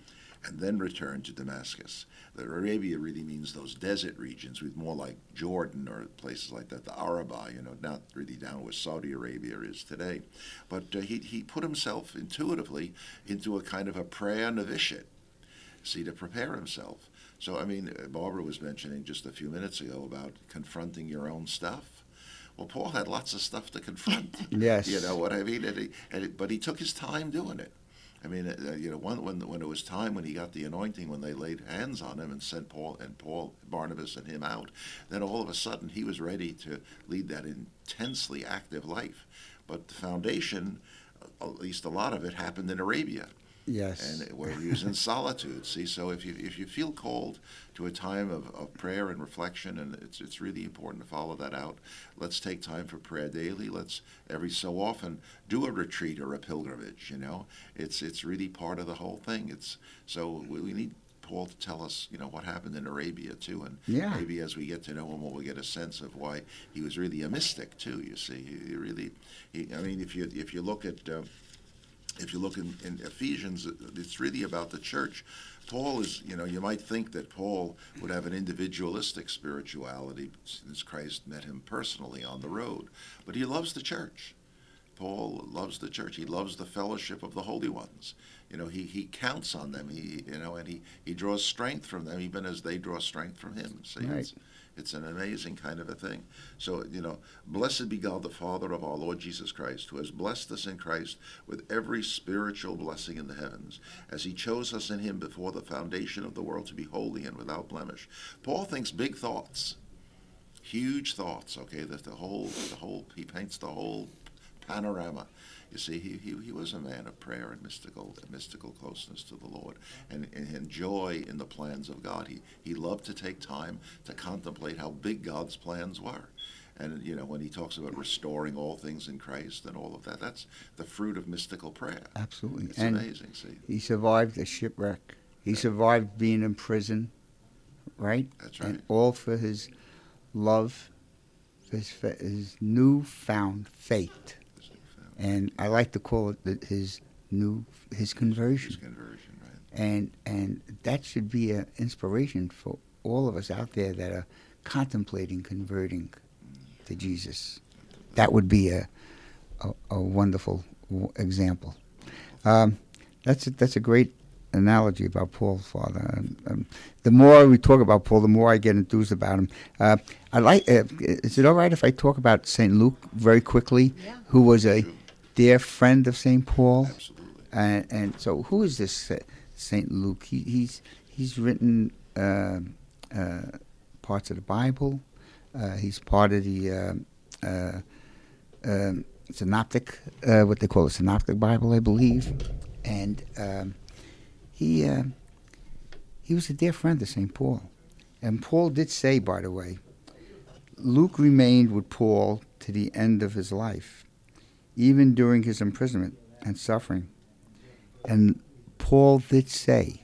and then returned to Damascus. The Arabia really means those desert regions, with more like Jordan or places like that, the Arabah, you know, not really down where Saudi Arabia is today. But uh, he, he put himself intuitively into a kind of a prayer novitiate, see, to prepare himself. So, I mean, Barbara was mentioning just a few minutes ago about confronting your own stuff. Well, Paul had lots of stuff to confront. Yes. You know what I mean? And he, and it, but he took his time doing it. I mean, uh, you know, when, when when it was time, when he got the anointing, when they laid hands on him and sent Paul and Paul, Barnabas and him out, then all of a sudden he was ready to lead that intensely active life. But the foundation, at least a lot of it, happened in Arabia. Yes. And where he was in solitude. See, so if you if you feel called to a time of, of prayer and reflection, and it's it's really important to follow that out. Let's take time for prayer daily. Let's every so often do a retreat or a pilgrimage. You know, it's it's really part of the whole thing. It's so we, we need Paul to tell us, you know, what happened in Arabia too, and yeah. maybe as we get to know him, we'll get a sense of why he was really a mystic too. You see, he, he really, he, I mean, if you if you look at uh, If you look in, in Ephesians, it's really about the church. Paul is, you know, you might think that Paul would have an individualistic spirituality since Christ met him personally on the road. But he loves the church. Paul loves the church. He loves the fellowship of the holy ones. You know, he, he counts on them. He, you know, and he, he draws strength from them, even as they draw strength from him. See, right. it's, it's an amazing kind of a thing. So, you know, blessed be God, the Father of our Lord Jesus Christ, who has blessed us in Christ with every spiritual blessing in the heavens, as he chose us in him before the foundation of the world to be holy and without blemish. Paul thinks big thoughts, huge thoughts, okay, that the whole, the whole, he paints the whole panorama. You see, he, he, he was a man of prayer and mystical mystical closeness to the Lord, and, and, and joy in the plans of God. He he loved to take time to contemplate how big God's plans were. And, you know, when he talks about restoring all things in Christ and all of that, that's the fruit of mystical prayer. Absolutely. It's and amazing, see. He survived a shipwreck. He survived being in prison, right? That's right. And all for his love, his, his newfound faith. And I like to call it the, his new his conversion. His conversion, right. And and that should be an inspiration for all of us out there that are contemplating converting mm. to Jesus. That would be a a, a wonderful w- example. Um, that's a, that's a great analogy about Paul's father. Um, um, the more we talk about Paul, the more I get enthused about him. Uh, I like. Uh, is it all right if I talk about Saint Luke very quickly, yeah. who was a dear friend of Saint Paul? Absolutely. And, and so, who is this uh, Saint Luke? He, he's he's written uh, uh, parts of the Bible. Uh, he's part of the uh, uh, um, Synoptic, uh, what they call a Synoptic Bible, I believe. And um, he uh, he was a dear friend of Saint Paul. And Paul did say, by the way, Luke remained with Paul to the end of his life, even during his imprisonment and suffering. And Paul did say,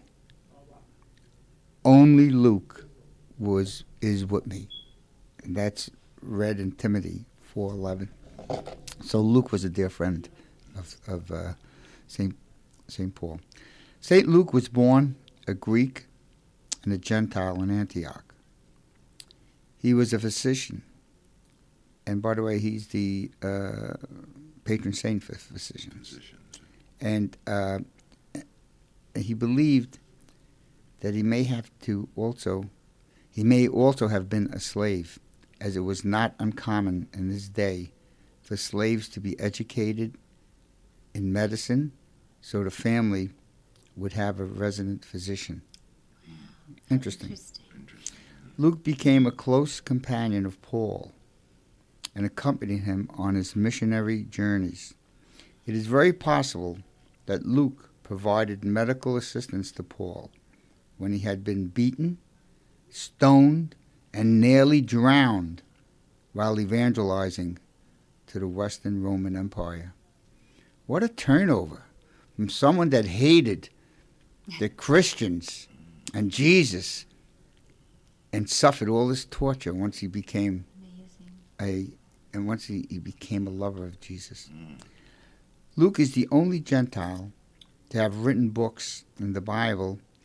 only Luke was is with me. And that's read in Timothy four eleven. So Luke was a dear friend of, of uh, Saint Saint Paul. Saint Luke was born a Greek and a Gentile in Antioch. He was a physician. And by the way, he's the uh, patron saint for physicians. Physicians. And uh, he believed that he may have to also, he may also have been a slave, as it was not uncommon in this day for slaves to be educated in medicine, so the family would have a resident physician. Interesting. Interesting. Interesting. Luke became a close companion of Paul and accompanied him on his missionary journeys. It is very possible that Luke provided medical assistance to Paul when he had been beaten, stoned, and nearly drowned while evangelizing to the Western Roman Empire. What a turnover from someone that hated the Christians and Jesus and suffered all this torture once he became Amazing. a and once he, he became a lover of Jesus. Mm. Luke is the only Gentile to have written books in the Bible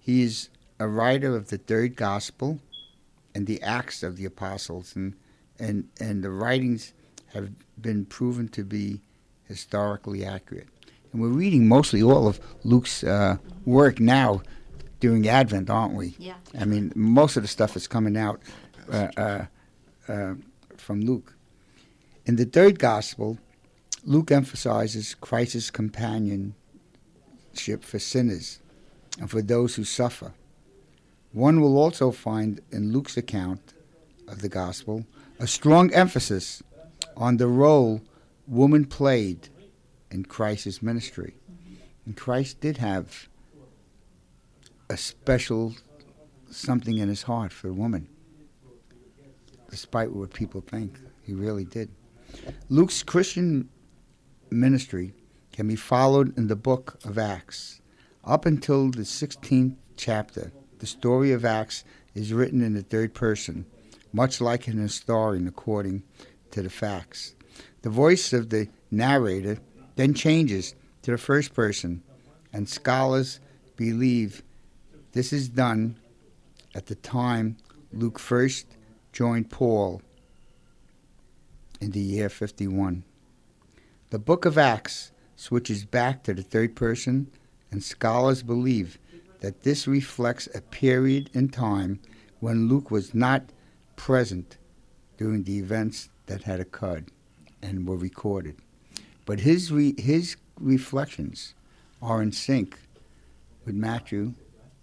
He is a writer of the third gospel and the Acts of the Apostles, and and and the writings have been proven to be historically accurate. And we're reading mostly all of Luke's uh, work now during Advent, aren't we? Yeah. I mean, most of the stuff is coming out uh, uh, uh, from Luke. In the third gospel, Luke emphasizes Christ's companionship for sinners and for those who suffer. One will also find in Luke's account of the gospel a strong emphasis on the role woman played in Christ's ministry. And Christ did have a special something in his heart for woman, despite what people think. He really did. Luke's Christian ministry can be followed in the book of Acts. Up until the sixteenth chapter, the story of Acts is written in the third person, much like an historian according to the facts. The voice of the narrator then changes to the first person, and scholars believe this is done at the time Luke first joined Paul in the year fifty-one. The book of Acts switches back to the third person, and scholars believe that this reflects a period in time when Luke was not present during the events that had occurred and were recorded. But his re- his reflections are in sync with Matthew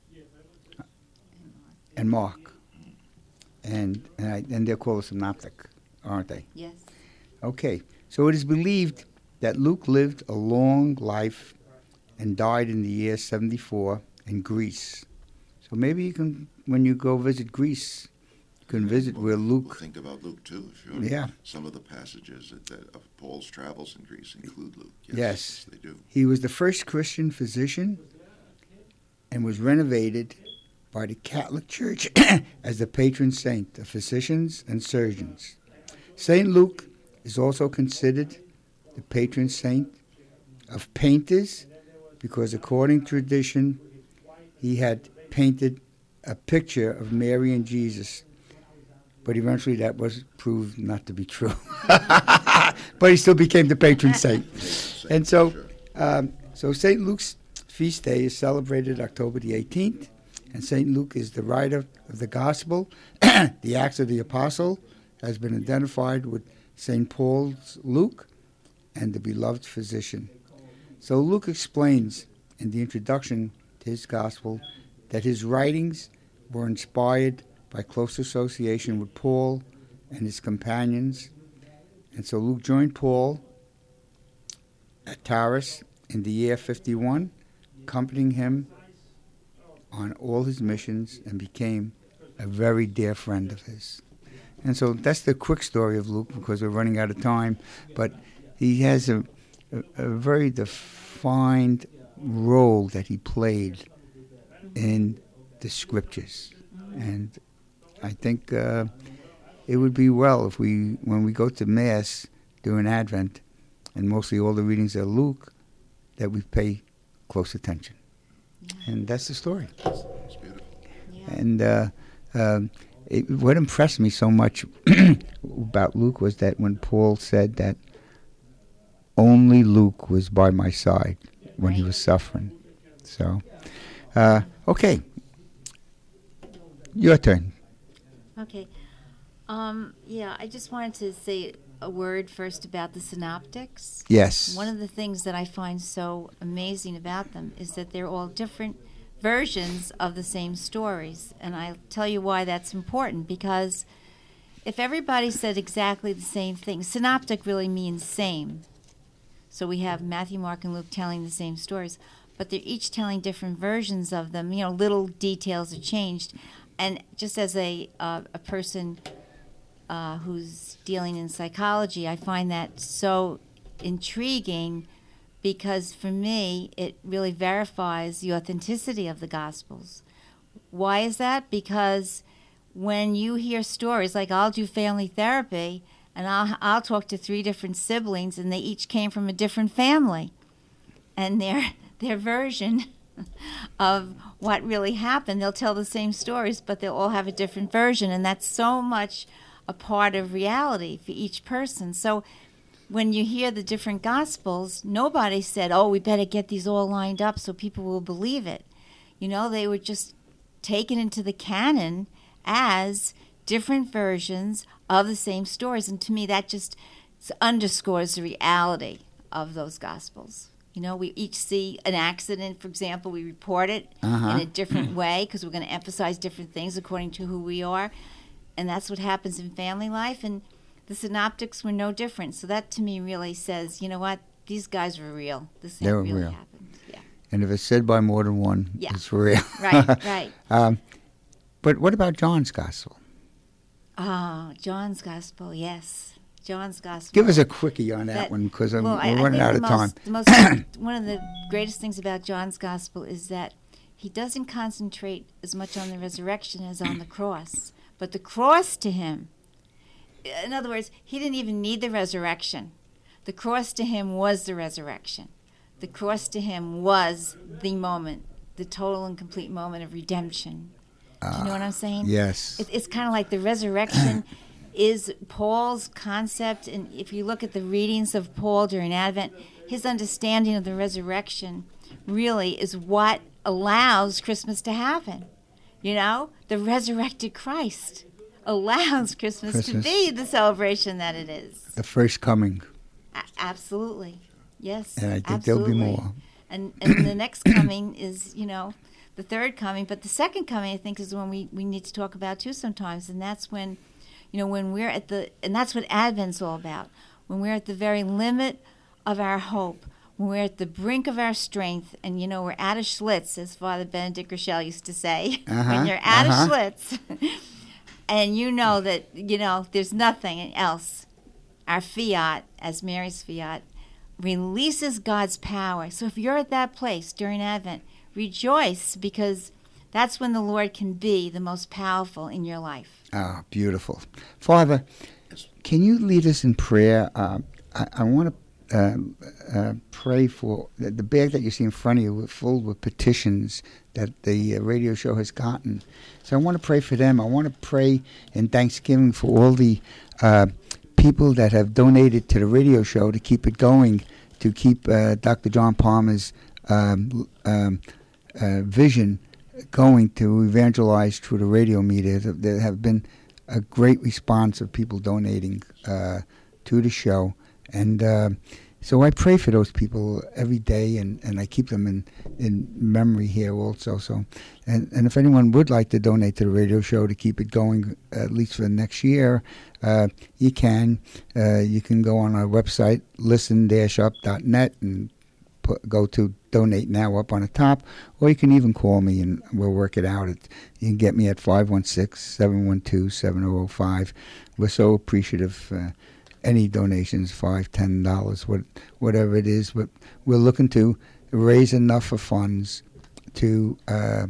and Mark, and and, I, and they're called a synoptic, aren't they? Yes. Okay, so it is believed that Luke lived a long life and died in the year seventy-four in Greece. So maybe you can, when you go visit Greece, you can visit We'll- where Luke. We'll think about Luke too, if you Yeah. Some of the passages that, that of Paul's travels in Greece include Luke. Yes, Yes. they do. He was the first Christian physician and was renovated by the Catholic Church as the patron saint of physicians and surgeons. Saint Luke is also considered the patron saint of painters because, according to tradition, he had painted a picture of Mary and Jesus, but eventually that was proved not to be true. But he still became the patron saint. And so, Sure. um, so Saint Luke's feast day is celebrated October the eighteenth, and Saint Luke is the writer of the Gospel. The Acts of the Apostle has been identified with Saint Paul's Luke and the beloved physician. So Luke explains in the introduction to his Gospel that his writings were inspired by close association with Paul and his companions. And so Luke joined Paul at Taurus in the year fifty-one, accompanying him on all his missions, and became a very dear friend of his. And so that's the quick story of Luke, because we're running out of time. But he has a, a, a very defined role that he played in the scriptures. And I think uh, it would be well if we, when we go to Mass during Advent, and mostly all the readings are Luke, that we pay close attention. Yeah. And that's the story. It's beautiful. Yeah. And uh, um, it, what impressed me so much about Luke was that when Paul said that only Luke was by my side when he was suffering. So, uh, okay. Your turn. Okay. Um, yeah, I just wanted to say a word first about the synoptics. Yes. One of the things that I find so amazing about them is that they're all different versions of the same stories. And I'll tell you why that's important, because if everybody said exactly the same thing, synoptic really means same. So we have Matthew, Mark, and Luke telling the same stories, but they're each telling different versions of them. You know, little details are changed. And just as a uh, a person uh, who's dealing in psychology, I find that so intriguing, because for me, it really verifies the authenticity of the Gospels. Why is that? Because when you hear stories, like I'll do family therapy, and I'll, I'll talk to three different siblings, and they each came from a different family. And their their version of what really happened. They'll tell the same stories, but they'll all have a different version, and that's so much a part of reality for each person. So when you hear the different Gospels, nobody said, oh, we better get these all lined up so people will believe it. You know, they were just taken into the canon as different versions of the same stories. And to me, that just underscores the reality of those Gospels. You know, we each see an accident, for example, we report it Uh-huh. in a different way because we're going to emphasize different things according to who we are. And that's what happens in family life. And the synoptics were no different. So that to me really says, you know what, these guys were real. This They thing were really real. happened. Yeah. And if it's said by more than one, Yeah. it's real. Right, right. Um, but what about John's Gospel? Oh, John's Gospel, yes. John's Gospel. Give us a quickie on that, That- one, because well, we're I- I running think out the of time. most- the most, one of the greatest things about John's Gospel is that he doesn't concentrate as much on the resurrection as on the cross. But the cross to him, in other words, he didn't even need the resurrection. The cross to him was the resurrection. The cross to him was the moment, the total and complete moment of redemption. Do you know what I'm saying? Yes. It, it's kind of like the resurrection is Paul's concept. And if you look at the readings of Paul during Advent, his understanding of the resurrection really is what allows Christmas to happen. You know, the resurrected Christ allows Christmas, Christmas. to be the celebration that it is. The first coming. A- absolutely. Yes. And I think absolutely. there'll be more. And, and the next coming is, you know, the third coming. But the second coming, I think, is the one we, we need to talk about, too, sometimes. And that's when, you know, when we're at the, and that's what Advent's all about. When we're at the very limit of our hope, when we're at the brink of our strength, and, you know, we're out of Schlitz, as Father Benedict Rochelle used to say. Uh-huh, When you're out uh-huh. of Schlitz, and you know that, you know, there's nothing else. Our fiat, as Mary's fiat, releases God's power. So if you're at that place during Advent, rejoice, because that's when the Lord can be the most powerful in your life. Ah, beautiful. Father, can you lead us in prayer? Uh, I, I want to uh, uh, pray for the, the bag that you see in front of you, with, full with petitions that the uh, radio show has gotten. So I want to pray for them. I want to pray in thanksgiving for all the uh, people that have donated to the radio show to keep it going, to keep uh, Doctor John Palmer's um, um, uh, vision going to evangelize through the radio media. There have been a great response of people donating uh, to the show. And uh, so I pray for those people every day, and, and I keep them in, in memory here also. So, and, and if anyone would like to donate to the radio show to keep it going, at least for the next year, uh, you can. Uh, you can go on our website, listen dash up dot net, and put, go to Donate Now up on the top, or you can even call me and we'll work it out. It, you can get me at five one six, seven one two, seven zero zero five. We're so appreciative. Uh, any donations, five dollars, ten dollars, what, whatever it is. But we're looking to raise enough of funds to uh,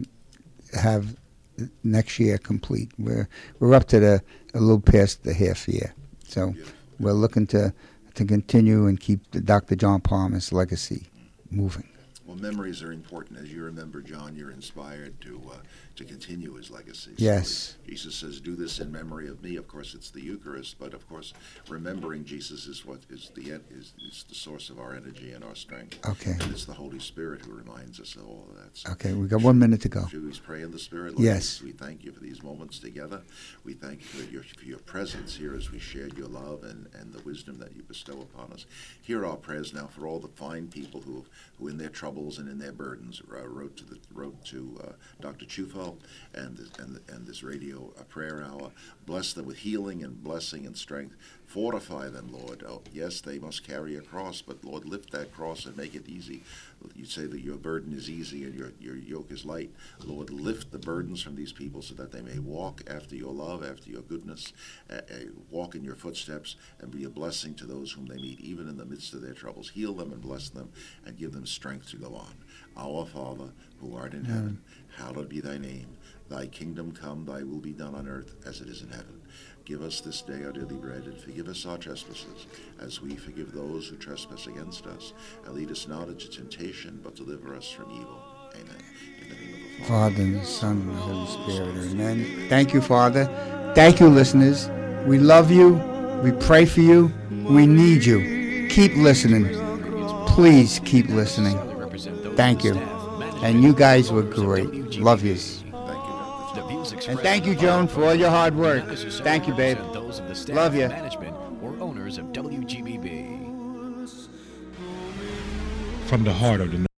have next year complete. We're we're up to the a little past the half year. So we're looking to, to continue and keep the Doctor John Palmer's legacy moving. Well, memories are important. As you remember, John, you're inspired to uh, to continue his legacy. Yes. So Jesus says, do this in memory of me. Of course, it's the Eucharist, but of course, remembering Jesus is what is the en- is, is the source of our energy and our strength. Okay. And it's the Holy Spirit who reminds us of all of that. So Okay, we got one minute to go. should we pray in the Spirit? Lord Yes. Jesus, we thank you for these moments together. We thank you for your, for your presence here as we shared your love and, and the wisdom that you bestow upon us. Hear our prayers now for all the fine people who, who in their troubles and in their burdens, uh, wrote to the wrote to uh, Doctor Chufo and this, and, and this radio uh, prayer hour. Bless them with healing and blessing and strength. Fortify them, Lord. Oh, yes, they must carry a cross, but Lord, lift that cross and make it easy. You say that your burden is easy and your, your yoke is light. Lord, lift the burdens from these people so that they may walk after your love, after your goodness, uh, uh, walk in your footsteps, and be a blessing to those whom they meet, even in the midst of their troubles. Heal them and bless them and give them strength to go on. Our Father, who art in heaven, hallowed be thy name. Thy kingdom come, thy will be done on earth as it is in heaven. Give us this day our daily bread, and forgive us our trespasses, as we forgive those who trespass against us. And lead us not into temptation, but deliver us from evil. Amen. In the name of the Father, and the Son, and the Holy Spirit. Amen. Thank you, Father. Thank you, listeners. We love you. We pray for you. We need you. Keep listening. Please keep listening. Thank you. And you guys were great. Love yous. And thank you, Joan, for all your hard work. Thank you, babe. Love you. Management or owners of W G B B. From the heart of the